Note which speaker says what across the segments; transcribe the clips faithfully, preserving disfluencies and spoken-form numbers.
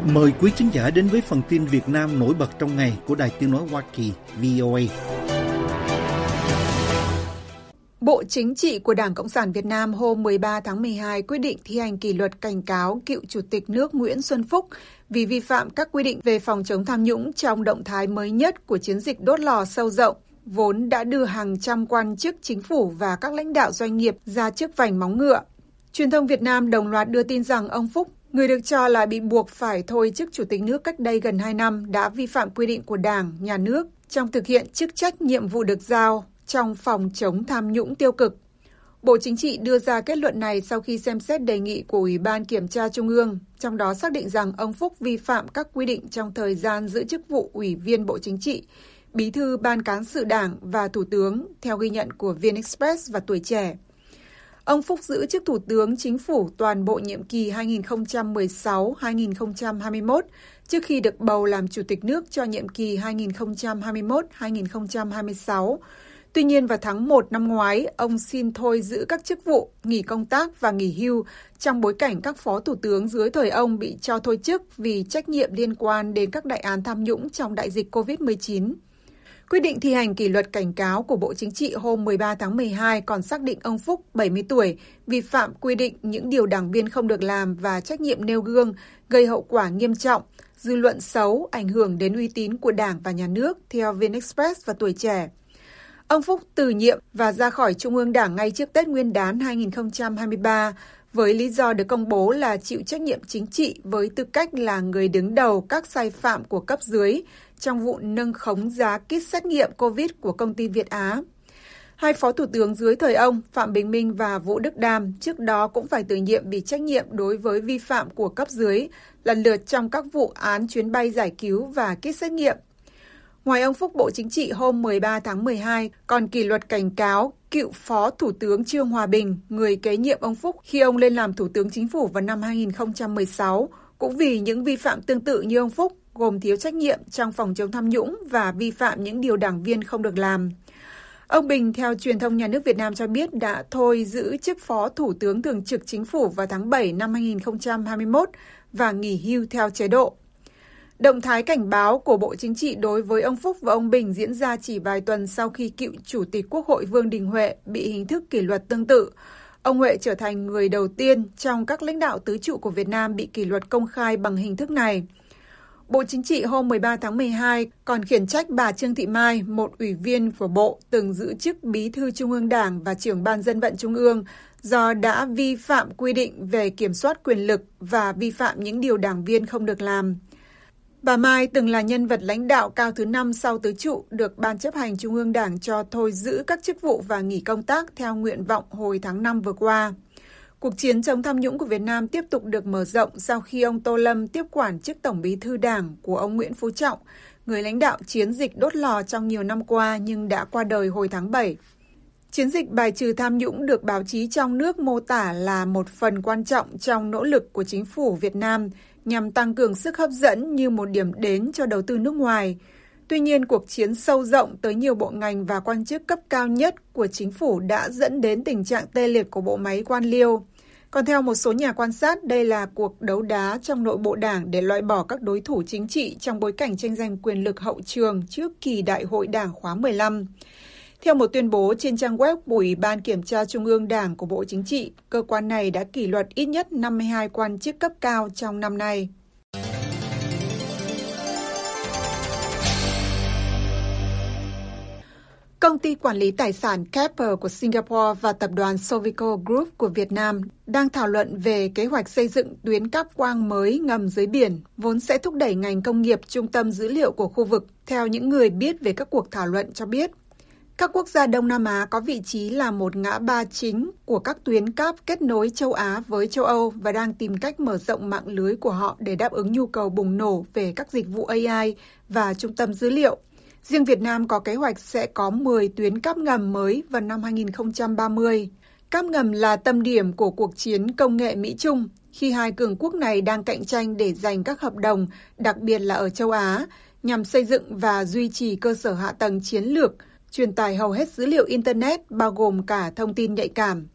Speaker 1: Mời quý khán giả đến với phần tin Việt Nam nổi bật trong ngày của Đài Tiếng nói Hoa Kỳ vê o a.
Speaker 2: Bộ Chính trị của Đảng Cộng sản Việt Nam hôm mười ba tháng mười hai quyết định thi hành kỷ luật cảnh cáo cựu Chủ tịch nước Nguyễn Xuân Phúc vì vi phạm các quy định về phòng chống tham nhũng trong động thái mới nhất của chiến dịch đốt lò sâu rộng, vốn đã đưa hàng trăm quan chức chính phủ và các lãnh đạo doanh nghiệp ra trước vành móng ngựa. Truyền thông Việt Nam đồng loạt đưa tin rằng ông Phúc, người được cho là bị buộc phải thôi chức Chủ tịch nước cách đây gần hai năm, đã vi phạm quy định của Đảng, Nhà nước trong thực hiện chức trách nhiệm vụ được giao trong phòng chống tham nhũng tiêu cực. Bộ Chính trị đưa ra kết luận này sau khi xem xét đề nghị của Ủy ban Kiểm tra Trung ương, trong đó xác định rằng ông Phúc vi phạm các quy định trong thời gian giữ chức vụ Ủy viên Bộ Chính trị, Bí thư Ban Cán sự Đảng và Thủ tướng, theo ghi nhận của VnExpress và Tuổi Trẻ. Ông Phúc giữ chức Thủ tướng Chính phủ toàn bộ nhiệm kỳ hai nghìn không trăm mười sáu đến hai nghìn không trăm hai mươi mốt, trước khi được bầu làm Chủ tịch nước cho nhiệm kỳ hai nghìn không trăm hai mươi mốt đến hai nghìn không trăm hai mươi sáu. Tuy nhiên, vào tháng một năm ngoái, ông xin thôi giữ các chức vụ, nghỉ công tác và nghỉ hưu trong bối cảnh các phó thủ tướng dưới thời ông bị cho thôi chức vì trách nhiệm liên quan đến các đại án tham nhũng trong đại dịch covid mười chín. Quyết định thi hành kỷ luật cảnh cáo của Bộ Chính trị hôm mười ba tháng mười hai còn xác định ông Phúc, bảy mươi tuổi, vi phạm quy định những điều đảng viên không được làm và trách nhiệm nêu gương, gây hậu quả nghiêm trọng, dư luận xấu, ảnh hưởng đến uy tín của Đảng và Nhà nước, theo VnExpress và Tuổi Trẻ. Ông Phúc từ nhiệm và ra khỏi Trung ương Đảng ngay trước Tết Nguyên đán hai nghìn không trăm hai mươi ba, với lý do được công bố là chịu trách nhiệm chính trị với tư cách là người đứng đầu các sai phạm của cấp dưới trong vụ nâng khống giá kit xét nghiệm COVID của công ty Việt Á. Hai phó thủ tướng dưới thời ông, Phạm Bình Minh và Vũ Đức Đam, trước đó cũng phải từ nhiệm vì trách nhiệm đối với vi phạm của cấp dưới, lần lượt trong các vụ án chuyến bay giải cứu và kit xét nghiệm. Ngoài ông Phúc, Bộ Chính trị hôm mười ba tháng mười hai còn kỷ luật cảnh cáo cựu Phó Thủ tướng Trương Hòa Bình, người kế nhiệm ông Phúc khi ông lên làm Thủ tướng Chính phủ vào năm hai nghìn không trăm mười sáu, cũng vì những vi phạm tương tự như ông Phúc, gồm thiếu trách nhiệm trong phòng chống tham nhũng và vi phạm những điều đảng viên không được làm. Ông Bình, theo truyền thông Nhà nước Việt Nam cho biết, đã thôi giữ chức Phó Thủ tướng Thường trực Chính phủ vào tháng bảy năm hai nghìn không trăm hai mươi mốt và nghỉ hưu theo chế độ. Động thái cảnh báo của Bộ Chính trị đối với ông Phúc và ông Bình diễn ra chỉ vài tuần sau khi cựu Chủ tịch Quốc hội Vương Đình Huệ bị hình thức kỷ luật tương tự. Ông Huệ trở thành người đầu tiên trong các lãnh đạo tứ trụ của Việt Nam bị kỷ luật công khai bằng hình thức này. Bộ Chính trị hôm mười ba tháng mười hai còn khiển trách bà Trương Thị Mai, một ủy viên của Bộ từng giữ chức Bí thư Trung ương Đảng và trưởng Ban Dân vận Trung ương, do đã vi phạm quy định về kiểm soát quyền lực và vi phạm những điều đảng viên không được làm. Bà Mai từng là nhân vật lãnh đạo cao thứ năm sau tứ trụ, được Ban chấp hành Trung ương Đảng cho thôi giữ các chức vụ và nghỉ công tác theo nguyện vọng hồi tháng năm vừa qua. Cuộc chiến chống tham nhũng của Việt Nam tiếp tục được mở rộng sau khi ông Tô Lâm tiếp quản chức Tổng Bí thư Đảng của ông Nguyễn Phú Trọng, người lãnh đạo chiến dịch đốt lò trong nhiều năm qua nhưng đã qua đời hồi tháng bảy. Chiến dịch bài trừ tham nhũng được báo chí trong nước mô tả là một phần quan trọng trong nỗ lực của chính phủ Việt Nam nhằm tăng cường sức hấp dẫn như một điểm đến cho đầu tư nước ngoài. Tuy nhiên, cuộc chiến sâu rộng tới nhiều bộ ngành và quan chức cấp cao nhất của chính phủ đã dẫn đến tình trạng tê liệt của bộ máy quan liêu. Còn theo một số nhà quan sát, đây là cuộc đấu đá trong nội bộ Đảng để loại bỏ các đối thủ chính trị trong bối cảnh tranh giành quyền lực hậu trường trước kỳ Đại hội Đảng khóa mười lăm. Theo một tuyên bố trên trang web của Ủy ban Kiểm tra Trung ương Đảng của Bộ Chính trị, cơ quan này đã kỷ luật ít nhất năm mươi hai quan chức cấp cao trong năm nay. Công ty quản lý tài sản Keppel của Singapore và tập đoàn Sovico Group của Việt Nam đang thảo luận về kế hoạch xây dựng tuyến cáp quang mới ngầm dưới biển, vốn sẽ thúc đẩy ngành công nghiệp trung tâm dữ liệu của khu vực, theo những người biết về các cuộc thảo luận cho biết. Các quốc gia Đông Nam Á có vị trí là một ngã ba chính của các tuyến cáp kết nối châu Á với châu Âu và đang tìm cách mở rộng mạng lưới của họ để đáp ứng nhu cầu bùng nổ về các dịch vụ A I và trung tâm dữ liệu. Riêng Việt Nam có kế hoạch sẽ có mười tuyến cáp ngầm mới vào năm hai nghìn không trăm ba mươi. Cáp ngầm là tâm điểm của cuộc chiến công nghệ Mỹ-Trung, khi hai cường quốc này đang cạnh tranh để giành các hợp đồng, đặc biệt là ở châu Á, nhằm xây dựng và duy trì cơ sở hạ tầng chiến lược, truyền tải hầu hết dữ liệu Internet, bao gồm cả thông tin nhạy cảm.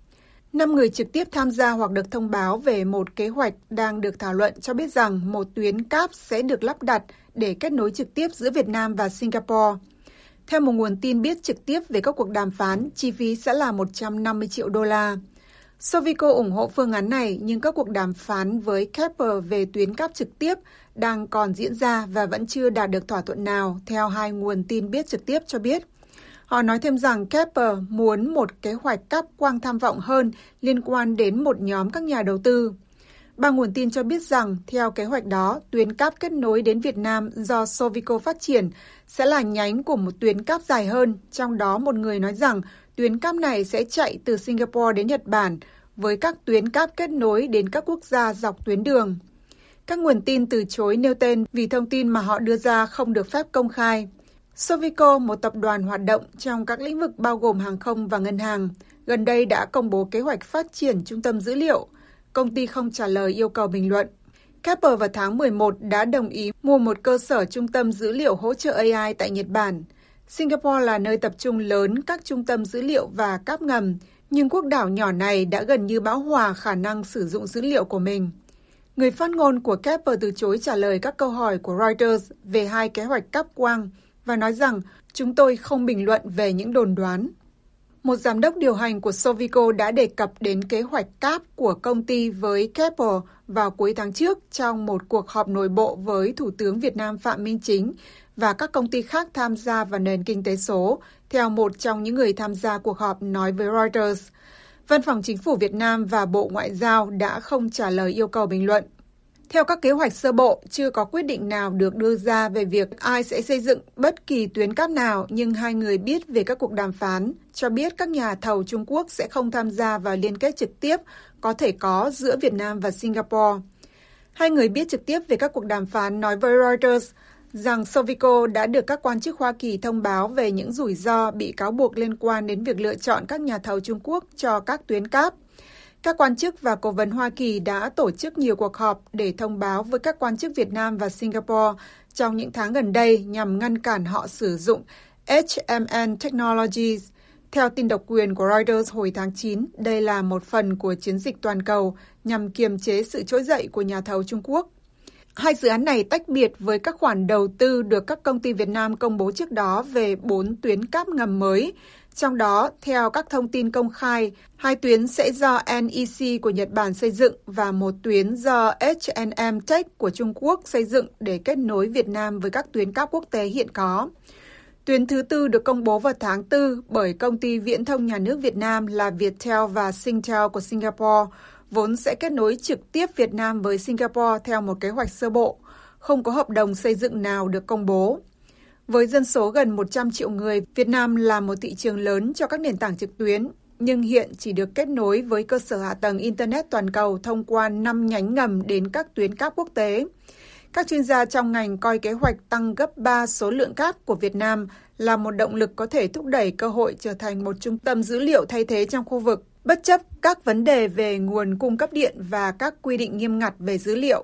Speaker 2: Năm người trực tiếp tham gia hoặc được thông báo về một kế hoạch đang được thảo luận cho biết rằng một tuyến cáp sẽ được lắp đặt để kết nối trực tiếp giữa Việt Nam và Singapore. Theo một nguồn tin biết trực tiếp về các cuộc đàm phán, chi phí sẽ là một trăm năm mươi triệu đô la. Sovico ủng hộ phương án này, nhưng các cuộc đàm phán với Keppel về tuyến cáp trực tiếp đang còn diễn ra và vẫn chưa đạt được thỏa thuận nào, theo hai nguồn tin biết trực tiếp cho biết. Họ nói thêm rằng Keppel muốn một kế hoạch cáp quang tham vọng hơn liên quan đến một nhóm các nhà đầu tư. Ba nguồn tin cho biết rằng, theo kế hoạch đó, tuyến cáp kết nối đến Việt Nam do Sovico phát triển sẽ là nhánh của một tuyến cáp dài hơn, trong đó một người nói rằng tuyến cáp này sẽ chạy từ Singapore đến Nhật Bản, với các tuyến cáp kết nối đến các quốc gia dọc tuyến đường. Các nguồn tin từ chối nêu tên vì thông tin mà họ đưa ra không được phép công khai. Sovico, một tập đoàn hoạt động trong các lĩnh vực bao gồm hàng không và ngân hàng, gần đây đã công bố kế hoạch phát triển trung tâm dữ liệu. Công ty không trả lời yêu cầu bình luận. Keppel vào tháng mười một đã đồng ý mua một cơ sở trung tâm dữ liệu hỗ trợ a i tại Nhật Bản. Singapore là nơi tập trung lớn các trung tâm dữ liệu và cáp ngầm, nhưng quốc đảo nhỏ này đã gần như bão hòa khả năng sử dụng dữ liệu của mình. Người phát ngôn của Keppel từ chối trả lời các câu hỏi của Reuters về hai kế hoạch cáp quang và nói rằng chúng tôi không bình luận về những đồn đoán. Một giám đốc điều hành của Sovico đã đề cập đến kế hoạch cáp của công ty với Keppel vào cuối tháng trước trong một cuộc họp nội bộ với Thủ tướng Việt Nam Phạm Minh Chính và các công ty khác tham gia vào nền kinh tế số, theo một trong những người tham gia cuộc họp nói với Reuters. Văn phòng Chính phủ Việt Nam và Bộ Ngoại giao đã không trả lời yêu cầu bình luận. Theo các kế hoạch sơ bộ, chưa có quyết định nào được đưa ra về việc ai sẽ xây dựng bất kỳ tuyến cáp nào, nhưng hai người biết về các cuộc đàm phán, cho biết các nhà thầu Trung Quốc sẽ không tham gia vào liên kết trực tiếp có thể có giữa Việt Nam và Singapore. Hai người biết trực tiếp về các cuộc đàm phán nói với Reuters rằng Sovico đã được các quan chức Hoa Kỳ thông báo về những rủi ro bị cáo buộc liên quan đến việc lựa chọn các nhà thầu Trung Quốc cho các tuyến cáp. Các quan chức và cố vấn Hoa Kỳ đã tổ chức nhiều cuộc họp để thông báo với các quan chức Việt Nam và Singapore trong những tháng gần đây nhằm ngăn cản họ sử dụng H M N Technologies. Theo tin độc quyền của Reuters hồi tháng chín, đây là một phần của chiến dịch toàn cầu nhằm kiềm chế sự trỗi dậy của nhà thầu Trung Quốc. Hai dự án này tách biệt với các khoản đầu tư được các công ty Việt Nam công bố trước đó về bốn tuyến cáp ngầm mới. Trong đó, theo các thông tin công khai, hai tuyến sẽ do N E C của Nhật Bản xây dựng và một tuyến do H and M Tech của Trung Quốc xây dựng để kết nối Việt Nam với các tuyến cáp quốc tế hiện có. Tuyến thứ tư được công bố vào tháng tư bởi công ty viễn thông nhà nước Việt Nam là Viettel và Singtel của Singapore, vốn sẽ kết nối trực tiếp Việt Nam với Singapore theo một kế hoạch sơ bộ. Không có hợp đồng xây dựng nào được công bố. Với dân số gần một trăm triệu người, Việt Nam là một thị trường lớn cho các nền tảng trực tuyến, nhưng hiện chỉ được kết nối với cơ sở hạ tầng Internet toàn cầu thông qua năm nhánh ngầm đến các tuyến cáp quốc tế. Các chuyên gia trong ngành coi kế hoạch tăng gấp ba số lượng cáp của Việt Nam là một động lực có thể thúc đẩy cơ hội trở thành một trung tâm dữ liệu thay thế trong khu vực, bất chấp các vấn đề về nguồn cung cấp điện và các quy định nghiêm ngặt về dữ liệu.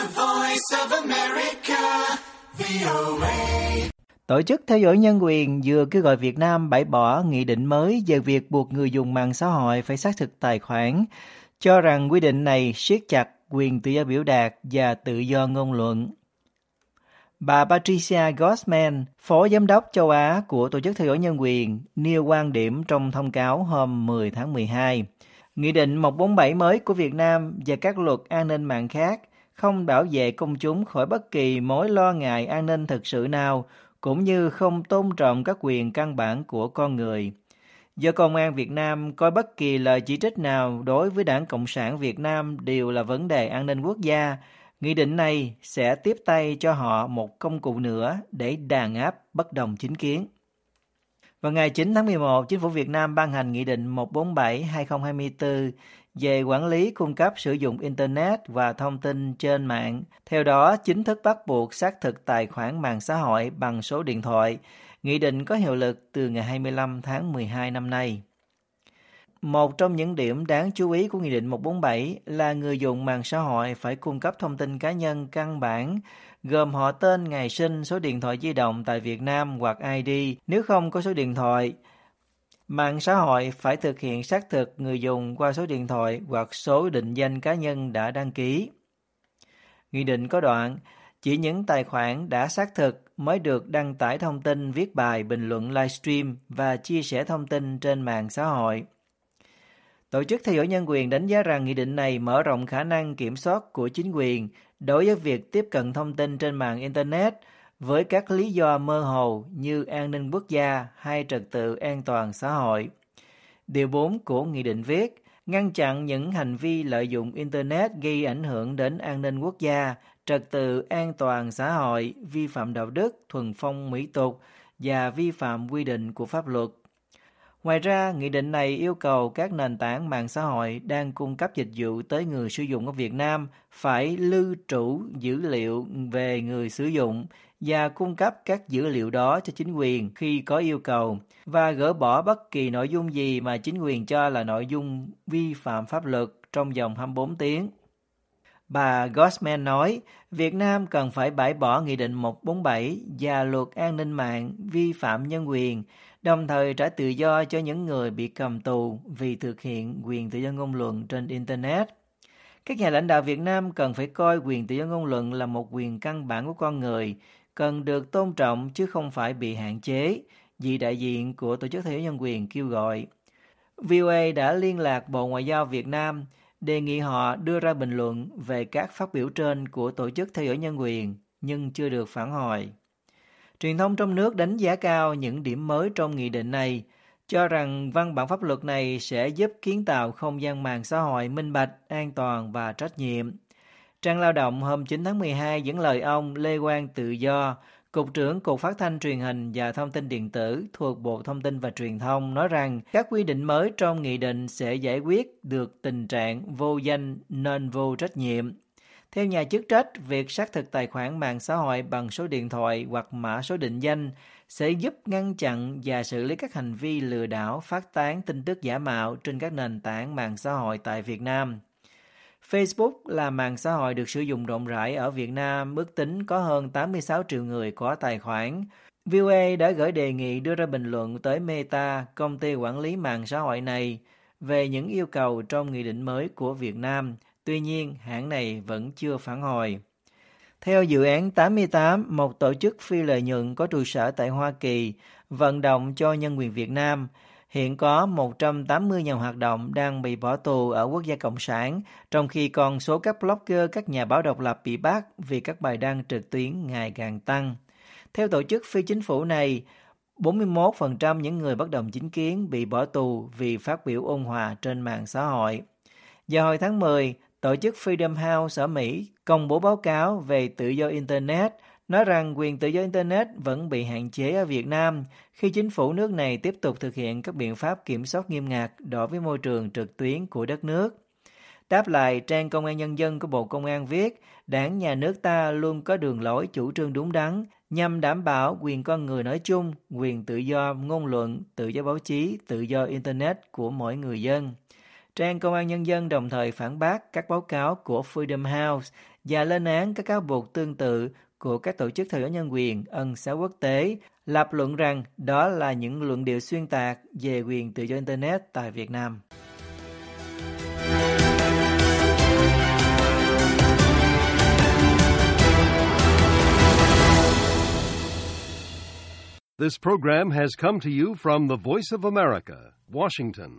Speaker 3: Tổ chức theo dõi nhân quyền vừa kêu gọi Việt Nam bãi bỏ nghị định mới về việc buộc người dùng mạng xã hội phải xác thực tài khoản, cho rằng quy định này siết chặt quyền tự do biểu đạt và tự do ngôn luận. Bà Patricia Gosman, Phó Giám đốc châu Á của Tổ chức theo dõi nhân quyền, nêu quan điểm trong thông cáo hôm mười tháng mười hai. Nghị định một trăm bốn mươi bảy mới của Việt Nam và các luật an ninh mạng khác không bảo vệ công chúng khỏi bất kỳ mối lo ngại an ninh thực sự nào, cũng như không tôn trọng các quyền căn bản của con người. Do Công an Việt Nam coi bất kỳ lời chỉ trích nào đối với Đảng Cộng sản Việt Nam đều là vấn đề an ninh quốc gia, nghị định này sẽ tiếp tay cho họ một công cụ nữa để đàn áp bất đồng chính kiến. Vào ngày chín tháng mười một, Chính phủ Việt Nam ban hành Nghị định một trăm bốn mươi bảy trên hai nghìn không trăm hai mươi tư về quản lý cung cấp sử dụng Internet và thông tin trên mạng. Theo đó, chính thức bắt buộc xác thực tài khoản mạng xã hội bằng số điện thoại. Nghị định có hiệu lực từ ngày hai mươi lăm tháng mười hai năm nay. Một trong những điểm đáng chú ý của Nghị định một trăm bốn mươi bảy là người dùng mạng xã hội phải cung cấp thông tin cá nhân căn bản, gồm họ tên, ngày sinh, số điện thoại di động tại Việt Nam hoặc I D nếu không có số điện thoại. Mạng xã hội phải thực hiện xác thực người dùng qua số điện thoại hoặc số định danh cá nhân đã đăng ký. Nghị định có đoạn, chỉ những tài khoản đã xác thực mới được đăng tải thông tin, viết bài, bình luận, livestream và chia sẻ thông tin trên mạng xã hội. Tổ chức theo dõi nhân quyền đánh giá rằng nghị định này mở rộng khả năng kiểm soát của chính quyền đối với việc tiếp cận thông tin trên mạng Internet với các lý do mơ hồ như an ninh quốc gia hay trật tự an toàn xã hội. Điều bốn của nghị định viết, ngăn chặn những hành vi lợi dụng Internet gây ảnh hưởng đến an ninh quốc gia, trật tự an toàn xã hội, vi phạm đạo đức, thuần phong mỹ tục và vi phạm quy định của pháp luật. Ngoài ra, nghị định này yêu cầu các nền tảng mạng xã hội đang cung cấp dịch vụ tới người sử dụng ở Việt Nam phải lưu trữ dữ liệu về người sử dụng và cung cấp các dữ liệu đó cho chính quyền khi có yêu cầu và gỡ bỏ bất kỳ nội dung gì mà chính quyền cho là nội dung vi phạm pháp luật trong vòng hai mươi bốn tiếng. Bà Gosman nói, Việt Nam cần phải bãi bỏ Nghị định một trăm bốn mươi bảy và Luật An ninh mạng vi phạm nhân quyền, đồng thời trả tự do cho những người bị cầm tù vì thực hiện quyền tự do ngôn luận trên Internet. Các nhà lãnh đạo Việt Nam cần phải coi quyền tự do ngôn luận là một quyền căn bản của con người, cần được tôn trọng chứ không phải bị hạn chế, vị đại diện của Tổ chức Theo dõi Nhân quyền kêu gọi. vê o a đã liên lạc Bộ Ngoại giao Việt Nam, đề nghị họ đưa ra bình luận về các phát biểu trên của Tổ chức Theo dõi Nhân quyền, nhưng chưa được phản hồi. Truyền thông trong nước đánh giá cao những điểm mới trong nghị định này, cho rằng văn bản pháp luật này sẽ giúp kiến tạo không gian mạng xã hội minh bạch, an toàn và trách nhiệm. Trang Lao động hôm chín tháng mười hai dẫn lời ông Lê Quang Tự Do, Cục trưởng Cục Phát thanh Truyền hình và Thông tin Điện tử thuộc Bộ Thông tin và Truyền thông nói rằng các quy định mới trong nghị định sẽ giải quyết được tình trạng vô danh nên vô trách nhiệm. Theo nhà chức trách, việc xác thực tài khoản mạng xã hội bằng số điện thoại hoặc mã số định danh sẽ giúp ngăn chặn và xử lý các hành vi lừa đảo phát tán tin tức giả mạo trên các nền tảng mạng xã hội tại Việt Nam. Facebook là mạng xã hội được sử dụng rộng rãi ở Việt Nam, ước tính có hơn tám mươi sáu triệu người có tài khoản. vê o a đã gửi đề nghị đưa ra bình luận tới Meta, công ty quản lý mạng xã hội này, về những yêu cầu trong nghị định mới của Việt Nam. Tuy nhiên, hãng này vẫn chưa phản hồi. Theo dự án tám mươi tám, một tổ chức phi lợi nhuận có trụ sở tại Hoa Kỳ, vận động cho nhân quyền Việt Nam, hiện có một trăm tám mươi nhà hoạt động đang bị bỏ tù ở quốc gia Cộng sản, trong khi con số các blogger, các nhà báo độc lập bị bắt vì các bài đăng trực tuyến ngày càng tăng. Theo tổ chức phi chính phủ này, bốn mươi mốt phần trăm những người bất đồng chính kiến bị bỏ tù vì phát biểu ôn hòa trên mạng xã hội. Vào hồi tháng mười, tổ chức Freedom House ở Mỹ công bố báo cáo về tự do Internet, nói rằng quyền tự do Internet vẫn bị hạn chế ở Việt Nam khi chính phủ nước này tiếp tục thực hiện các biện pháp kiểm soát nghiêm ngặt đối với môi trường trực tuyến của đất nước. Đáp lại, trang Công an Nhân dân của Bộ Công an viết, Đảng nhà nước ta luôn có đường lối chủ trương đúng đắn nhằm đảm bảo quyền con người nói chung, quyền tự do ngôn luận, tự do báo chí, tự do Internet của mỗi người dân. Trang Công an Nhân dân đồng thời phản bác các báo cáo của Freedom House và lên án các cáo buộc tương tự của các tổ chức theo dõi nhân quyền, ân xá quốc tế, lập luận rằng đó là những luận điệu xuyên tạc về quyền tự do Internet tại Việt Nam.
Speaker 4: This program has come to you from the Voice of America, Washington.